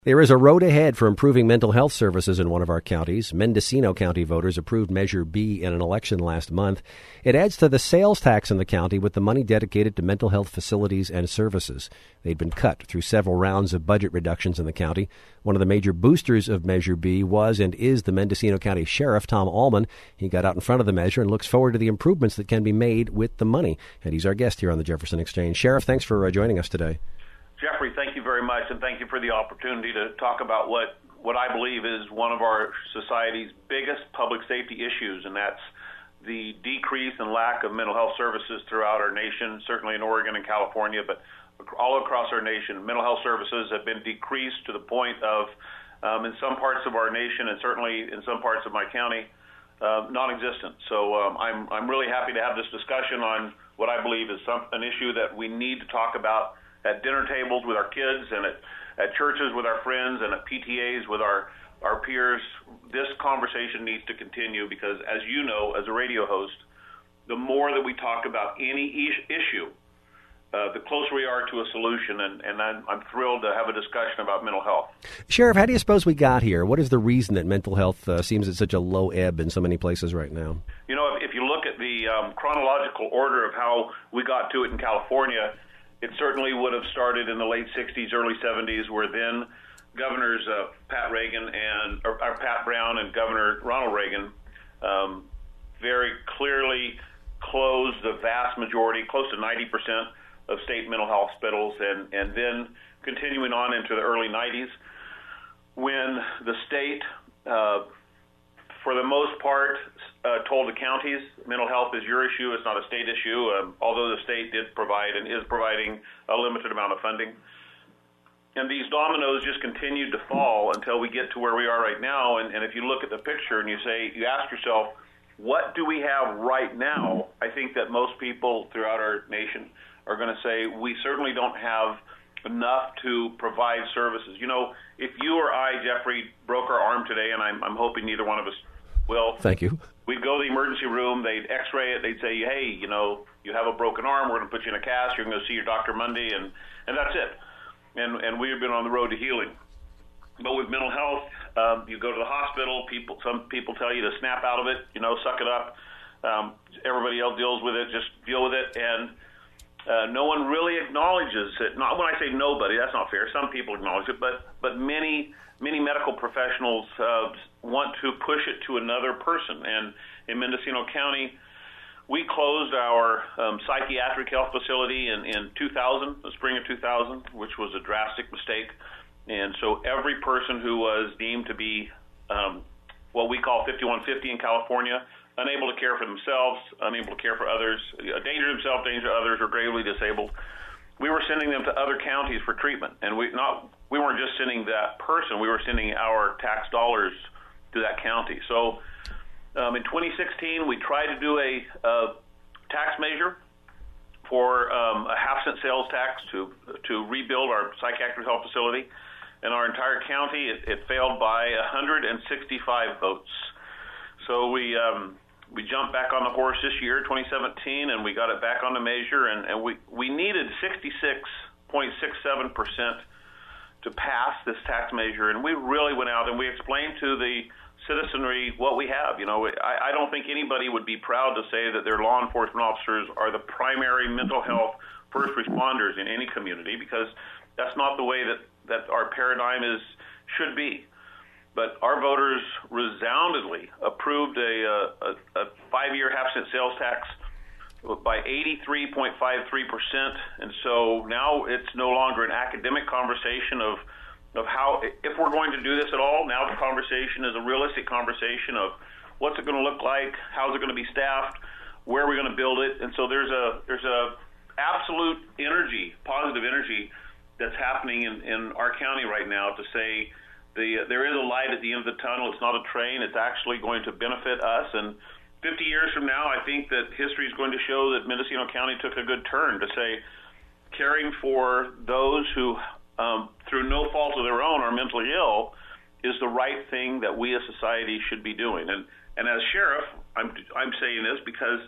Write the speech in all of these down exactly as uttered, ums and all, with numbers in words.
There is a road ahead for improving mental health services in one of our counties. Mendocino County voters approved Measure B in an election last month. It adds to the sales tax in the county with the money dedicated to mental health facilities and services. They'd been cut through several rounds of budget reductions in the county. One of the major boosters of Measure B was and is the Mendocino County Sheriff, Tom Allman. He got out in front of the measure and looks forward to the improvements that can be made with the money. And he's our guest here on the Jefferson Exchange. Sheriff, thanks for uh, joining us today. Jeffrey, thank you very much, and thank you for the opportunity to talk about what, what I believe is one of our society's biggest public safety issues, and that's the decrease and lack of mental health services throughout our nation, certainly in Oregon and California, but all across our nation. Mental health services have been decreased to the point of, um, in some parts of our nation and certainly in some parts of my county, uh, non-existent. So um, I'm, I'm really happy to have this discussion on what I believe is some, an issue that we need to talk about at dinner tables with our kids and at, at churches with our friends and at P T As with our, our peers. This conversation needs to continue because, as you know, as a radio host, the more that we talk about any is- issue, uh, the closer we are to a solution, and, and I'm, I'm thrilled to have a discussion about mental health. Sheriff, how do you suppose we got here? What is the reason that mental health uh, seems at such a low ebb in so many places right now? You know, if, if you look at the um, chronological order of how we got to it in California, it certainly would have started in the late sixties, early seventies, where then Governors uh, Pat Reagan and or, or Pat Brown and Governor Ronald Reagan um, very clearly closed the vast majority, close to ninety percent of state mental health hospitals, and, and then continuing on into the early nineties, when the state, uh, for the most part, uh, told the counties, mental health is your issue, it's not a state issue, um, although the state did provide and is providing a limited amount of funding. And these dominoes just continued to fall until we get to where we are right now. And, and if you look at the picture and you say, you ask yourself, what do we have right now? I think that most people throughout our nation are going to say, we certainly don't have enough to provide services. You know, if you or I, Jeffrey, broke our arm today, and I'm, I'm hoping neither one of us will. Thank you. We'd go to the emergency room, they'd x-ray it, they'd say, hey, you know, you have a broken arm, we're going to put you in a cast, you're going to see your doctor Monday, and, and that's it. And and we've been on the road to healing. But with mental health, um, you go to the hospital, people, some people tell you to snap out of it, you know, suck it up. Um, everybody else deals with it, just deal with it, and uh, no one really acknowledges it. Not when I say nobody, that's not fair. Some people acknowledge it, but, but many many medical professionals uh, want to push it to another person. And in Mendocino County, we closed our um, psychiatric health facility in, in two thousand, the spring of two thousand, which was a drastic mistake. And so every person who was deemed to be um, what we call fifty-one fifty in California, unable to care for themselves, unable to care for others, a danger to themselves, danger to others, or gravely disabled, we were sending them to other counties for treatment. And we not we weren't just sending that person, we were sending our tax dollars to that county. So um, in twenty sixteen, we tried to do a, a tax measure for um, a half cent sales tax to to rebuild our psychiatric health facility. In our entire county, it, it failed by one hundred sixty-five votes. So we um, we jumped back on the horse this year, twenty seventeen, and we got it back on the measure, and, and we, we needed sixty-six point six seven percent to pass this tax measure, and we really went out and we explained to the citizenry what we have. You know, I, I don't think anybody would be proud to say that their law enforcement officers are the primary mental health first responders in any community, because that's not the way that, that our paradigm is should be. But our voters resoundingly approved a, a, a five-year half-cent sales tax by eighty-three point five three percent. And so now it's no longer an academic conversation of, of how, if we're going to do this at all, now the conversation is a realistic conversation of what's it going to look like, how's it going to be staffed, where are we going to build it. And so there's a there's a absolute energy, positive energy that's happening in, in our county right now to say, The, there is a light at the end of the tunnel. It's not a train. It's actually going to benefit us. And fifty years from now, I think that history is going to show that Mendocino County took a good turn to say caring for those who, um, through no fault of their own, are mentally ill is the right thing that we as society should be doing. And, and as sheriff, I'm, I'm saying this because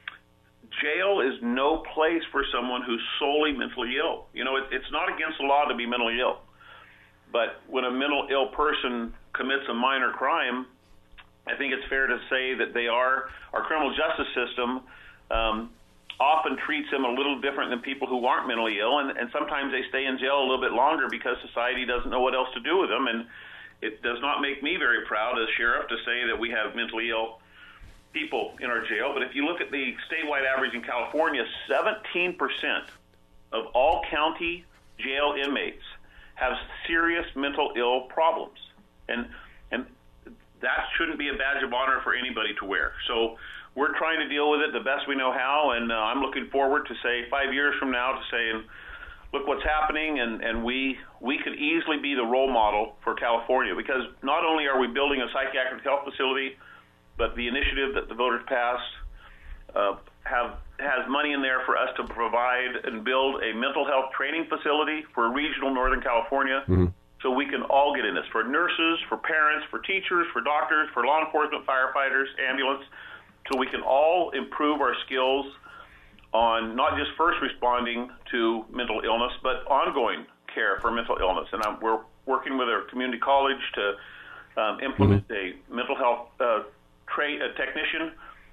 jail is no place for someone who's solely mentally ill. You know, it, it's not against the law to be mentally ill. But when a mental ill person commits a minor crime, I think it's fair to say that they are, our criminal justice system um, often treats them a little different than people who aren't mentally ill, and, and sometimes they stay in jail a little bit longer because society doesn't know what else to do with them. And it does not make me very proud as sheriff to say that we have mentally ill people in our jail. But if you look at the statewide average in California, seventeen percent of all county jail inmates have serious mental ill problems. And and that shouldn't be a badge of honor for anybody to wear. So we're trying to deal with it the best we know how, and uh, I'm looking forward to, say, five years from now to saying, look what's happening, and, and we we could easily be the role model for California, because not only are we building a psychiatric health facility, but the initiative that the voters passed uh, have has money in there for us to provide and build a mental health training facility for regional Northern California. Mm-hmm. So we can all get in this, for nurses, for parents, for teachers, for doctors, for law enforcement, firefighters, ambulance, so we can all improve our skills on not just first responding to mental illness, but ongoing care for mental illness. And I'm, we're working with our community college to um, implement mm-hmm. a mental health uh, tra- a technician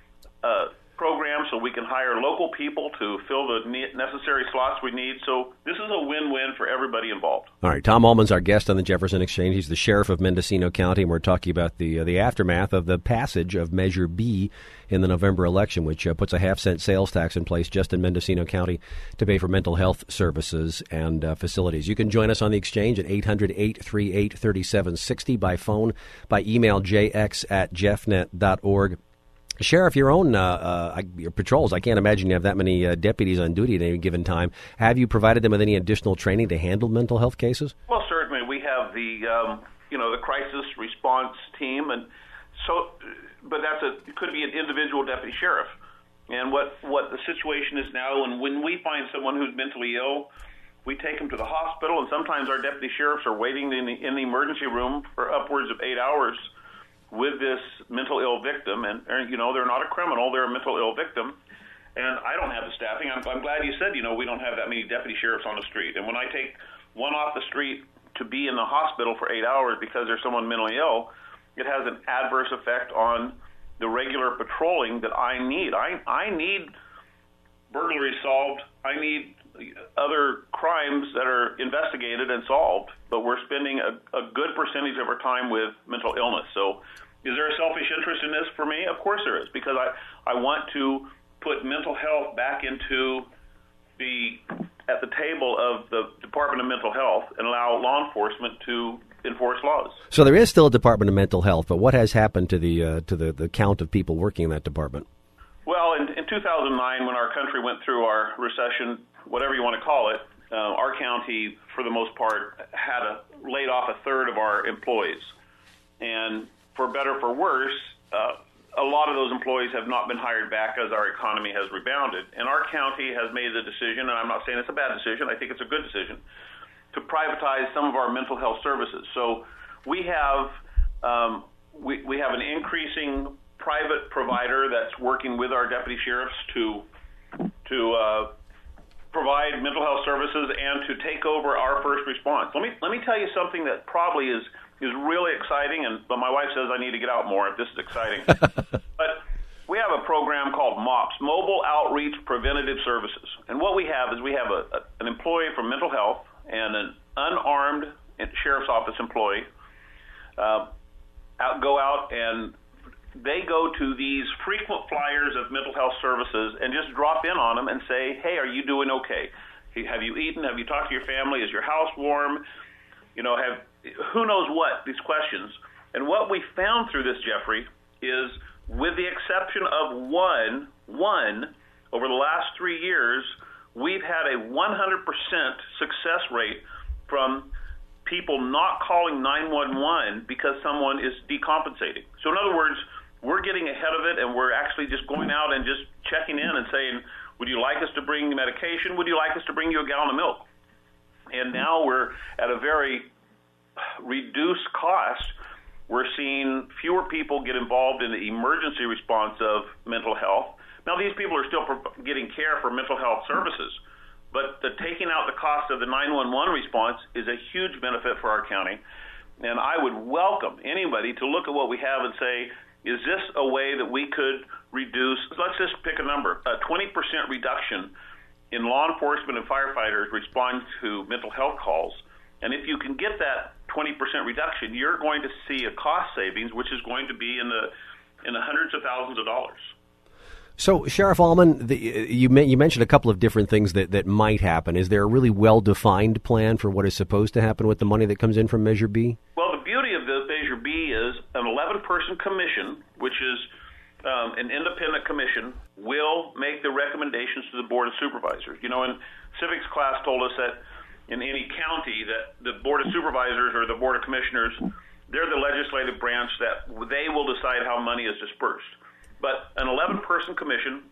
uh, program so we can hire local people to fill the necessary slots we need. So this is a win-win for everybody involved. All right, Tom Allman's our guest on the Jefferson Exchange. He's the sheriff of Mendocino County, and we're talking about the uh, the aftermath of the passage of Measure B in the November election, which uh, puts a half-cent sales tax in place just in Mendocino County to pay for mental health services and uh, facilities. You can join us on the Exchange at eight hundred, eight three eight, three seven six zero, by phone, by email, j x at jeffnet dot org. Sheriff, your own uh, uh, your patrols, I can't imagine you have that many uh, deputies on duty at any given time. Have you provided them with any additional training to handle mental health cases? Well, certainly. We have the, um, you know, the crisis response team, and so, but that's a, it could be an individual deputy sheriff. And what, what the situation is now, and when we find someone who's mentally ill, we take them to the hospital, and sometimes our deputy sheriffs are waiting in the, in the emergency room for upwards of eight hours with this mental ill victim, and, you know, they're not a criminal, they're a mental ill victim, and I don't have the staffing. I'm, I'm glad you said, you know, we don't have that many deputy sheriffs on the street, and when I take one off the street to be in the hospital for eight hours because there's someone mentally ill, it has an adverse effect on the regular patrolling that I need. I, I need burglary solved, I need other crimes that are investigated and solved, but we're spending a, a good percentage of our time with mental illness. So is there a selfish interest in this for me? Of course there is, because I, I want to put mental health back into the at the table of the Department of Mental Health and allow law enforcement to enforce laws. So there is still a Department of Mental Health, but what has happened to the uh, to the, the count of people working in that department? Well, in, in two thousand nine, when our country went through our recession, whatever you want to call it, uh, our county, for the most part, had a, laid off a third of our employees. And for better or for worse, uh, a lot of those employees have not been hired back as our economy has rebounded. And our county has made the decision, and I'm not saying it's a bad decision, I think it's a good decision, to privatize some of our mental health services. So we have um, we, we have an increasing private provider that's working with our deputy sheriffs to to uh, provide mental health services and to take over our first response. Let me let me tell you something that probably is is really exciting, and but my wife says I need to get out more if this is exciting. But we have a program called MOPS, Mobile Outreach Preventative Services, and what we have is we have a, a an employee from mental health and an unarmed sheriff's office employee uh, out go out and they go to these frequent flyers of mental health services and just drop in on them and say, hey, are you doing okay? Have you eaten? Have you talked to your family? Is your house warm? You know, have who knows what, these questions. And what we found through this, Jeffrey, is with the exception of one, one, over the last three years, we've had a one hundred percent success rate from people not calling nine one one because someone is decompensating. So in other words, we're getting ahead of it, and we're actually just going out and just checking in and saying, would you like us to bring you medication? Would you like us to bring you a gallon of milk? And now we're at a very reduced cost. We're seeing fewer people get involved in the emergency response of mental health. Now, these people are still getting care for mental health services, But the taking out the cost of the nine one one response is a huge benefit for our county. And I would welcome anybody to look at what we have and say, is this a way that we could reduce, let's just pick a number, a twenty percent reduction in law enforcement and firefighters respond to mental health calls. And if you can get that twenty percent reduction, you're going to see a cost savings, which is going to be in the in the hundreds of thousands of dollars. So, Sheriff Allman, the, you, you mentioned a couple of different things that, that might happen. Is there a really well-defined plan for what is supposed to happen with the money that comes in from Measure B? Well, the beauty of the Measure B is an eleven-person commission, which is um, an independent commission, will make the recommendations to the Board of Supervisors. You know, in civics class told us that in any county that the Board of Supervisors or the Board of Commissioners, they're the legislative branch that they will decide how money is dispersed. But an eleven-person commission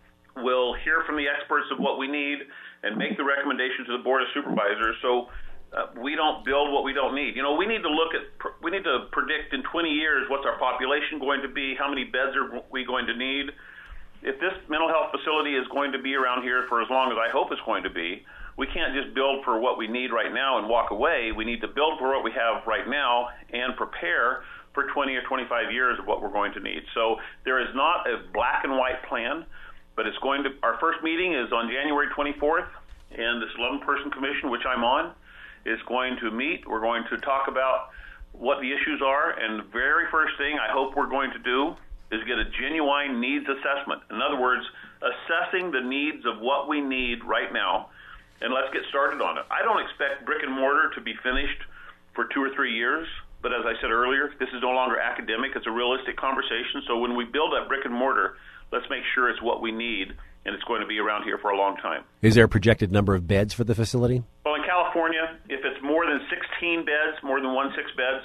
will hear from the experts of what we need and make the recommendations to the Board of Supervisors so uh, we don't build what we don't need. You know, we need to look at, we need to predict in twenty years what's our population going to be, how many beds are we going to need. If this mental health facility is going to be around here for as long as I hope it's going to be, we can't just build for what we need right now and walk away. We need to build for what we have right now and prepare for twenty or twenty-five years of what we're going to need. So there is not a black and white plan, but it's going to, our first meeting is on January twenty-fourth, and this eleven-person commission, which I'm on, is going to meet. We're going to talk about what the issues are, and the very first thing I hope we're going to do is get a genuine needs assessment. In other words, assessing the needs of what we need right now, and let's get started on it. I don't expect brick and mortar to be finished for two or three years. But as I said earlier, this is no longer academic. It's a realistic conversation. So when we build that brick and mortar, let's make sure it's what we need, and it's going to be around here for a long time. Is there a projected number of beds for the facility? Well, in California, if it's more than sixteen beds, more than one six beds,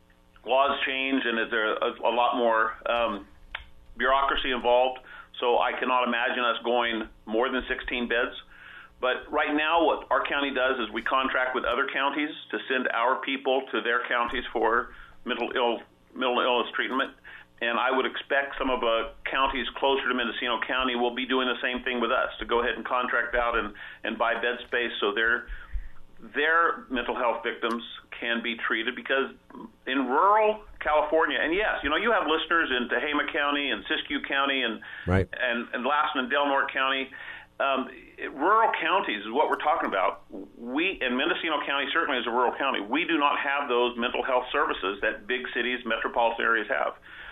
laws change, and there's a, a lot more um, bureaucracy involved. So I cannot imagine us going more than sixteen beds. But right now, what our county does is we contract with other counties to send our people to their counties for mental ill mental illness treatment. And I would expect some of the counties closer to Mendocino County will be doing the same thing with us, to go ahead and contract out and, and buy bed space so their their mental health victims can be treated. Because in rural California, and yes, you know, you have listeners in Tehama County and Siskiyou County and right. and, and Lassen and Del Norte County. Um, rural counties is what we're talking about. We, and Mendocino County certainly is a rural county, we do not have those mental health services that big cities, metropolitan areas have.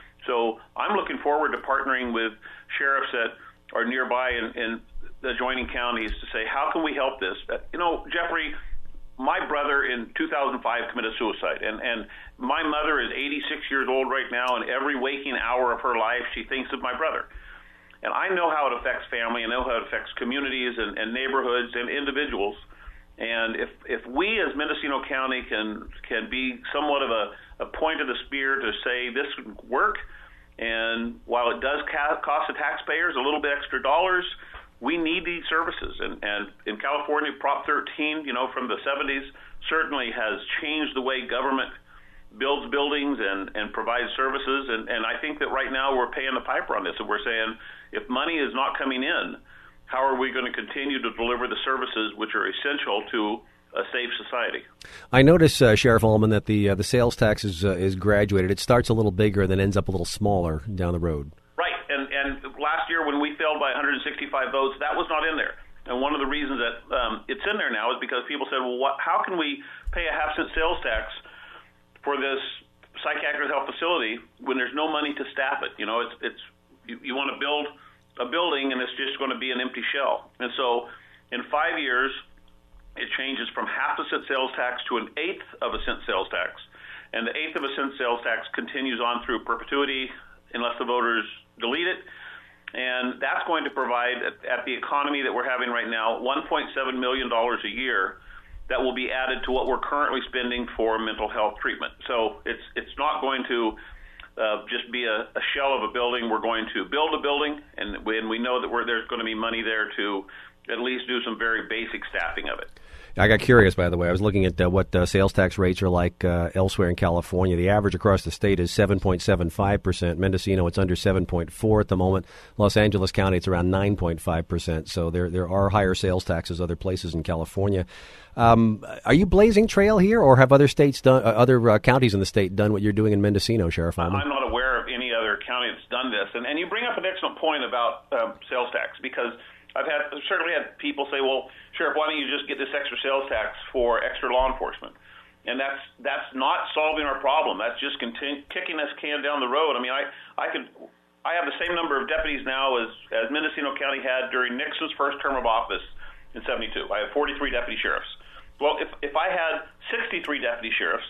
So I'm looking forward to partnering with sheriffs that are nearby in, in the adjoining counties to say, how can we help this? Uh, you know, Jeffrey, my brother in two thousand five committed suicide, and, and my mother is eighty-six years old right now, and every waking hour of her life she thinks of my brother. And I know how it affects family, I know how it affects communities and, and neighborhoods and individuals. And if if we as Mendocino County can can be somewhat of a, a point of the spear to say this would work, and while it does ca- cost the taxpayers a little bit extra dollars, we need these services. And, and in California, Prop thirteen, you know, from the seventies, certainly has changed the way government builds buildings and, and provides services. And, and I think that right now we're paying the piper on this. And we're saying, if money is not coming in, how are we going to continue to deliver the services which are essential to a safe society? I notice, uh, Sheriff Allman, that the uh, the sales tax is, uh, is graduated. It starts a little bigger and then ends up a little smaller down the road. Right. And, and last year when we failed by one hundred sixty-five votes, that was not in there. And one of the reasons that um, it's in there now is because people said, well, what, how can we pay a half-cent sales tax for this psychiatric health facility when there's no money to staff it? You know, it's it's you, you want to build a building and it's just going to be an empty shell. And so in five years, it changes from half a cent sales tax to an eighth of a cent sales tax. And the eighth of a cent sales tax continues on through perpetuity unless the voters delete it. And that's going to provide, at, at the economy that we're having right now, one point seven million dollars a year that will be added to what we're currently spending for mental health treatment. So it's it's not going to uh, just be a, a shell of a building. We're going to build a building, and, and we know that we're, there's going to be money there to at least do some very basic staffing of it. I got curious, by the way. I was looking at uh, what uh, sales tax rates are like uh, elsewhere in California. The average across the state is seven point seven five percent. Mendocino, it's under seven point four at the moment. Los Angeles County, it's around nine point five percent. So there there are higher sales taxes other places in California. Um, are you blazing trail here, or have other states done, uh, other uh, counties in the state done what you're doing in Mendocino, Sheriff Allman? I'm not aware of any other county that's done this. And, and you bring up an excellent point about um, sales tax, because I've had certainly had people say, well, Sheriff, why don't you just get this extra sales tax for extra law enforcement? And that's that's not solving our problem. That's just continue, kicking us can down the road. I mean, I I could I have the same number of deputies now as, as Mendocino County had during Nixon's first term of office in seventy-two. I have forty-three deputy sheriffs. Well, if if I had sixty-three deputy sheriffs,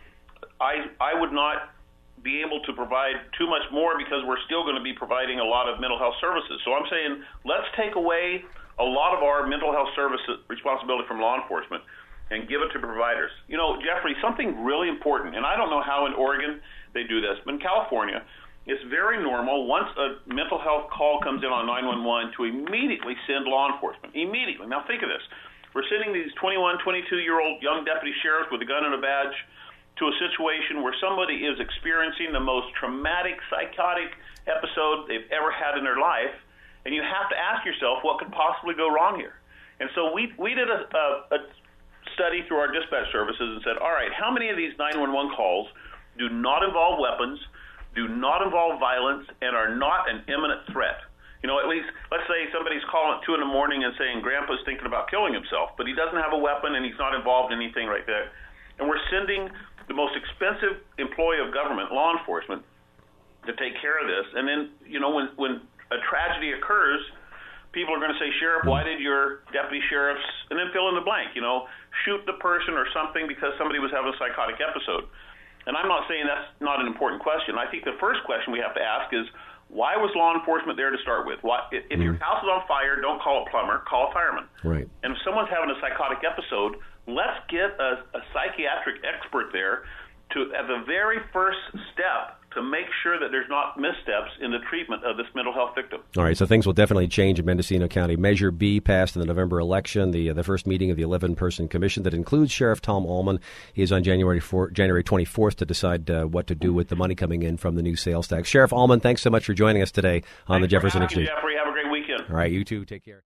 I I would not be able to provide too much more, because we're still going to be providing a lot of mental health services. So I'm saying, let's take away a lot of our mental health service responsibility from law enforcement and give it to providers. You know, Jeffrey, something really important, and I don't know how in Oregon they do this, but in California, it's very normal once a mental health call comes in on nine one one to immediately send law enforcement. Immediately. Now think of this. We're sending these twenty-one, twenty-two-year-old young deputy sheriffs with a gun and a badge to a situation where somebody is experiencing the most traumatic, psychotic episode they've ever had in their life, and you have to ask yourself, what could possibly go wrong here? And so we we did a, a, a study through our dispatch services and said, all right, how many of these nine one one calls do not involve weapons, do not involve violence, and are not an imminent threat? You know, at least, let's say somebody's calling at two in the morning and saying, Grandpa's thinking about killing himself, but he doesn't have a weapon and he's not involved in anything right there. And we're sending the most expensive employee of government, law enforcement, to take care of this. And then, you know, when, when a tragedy occurs, people are going to say, Sheriff, why did your deputy sheriffs, and then fill in the blank, you know, shoot the person or something because somebody was having a psychotic episode? And I'm not saying that's not an important question. I think the first question we have to ask is, why was law enforcement there to start with? Why, if mm. your house is on fire, don't call a plumber, call a fireman. Right. And if someone's having a psychotic episode, let's get a, a psychiatric expert there to, at the very first step, to make sure that there's not missteps in the treatment of this mental health victim. All right, so things will definitely change in Mendocino County. Measure B passed in the November election, the uh, the first meeting of the eleven-person commission that includes Sheriff Tom Allman. He is on January fourth, January twenty-fourth to decide uh, what to do with the money coming in from the new sales tax. Sheriff Allman, thanks so much for joining us today on thanks the Jefferson for Exchange. Jeffrey, have a great weekend. All right, you too. Take care.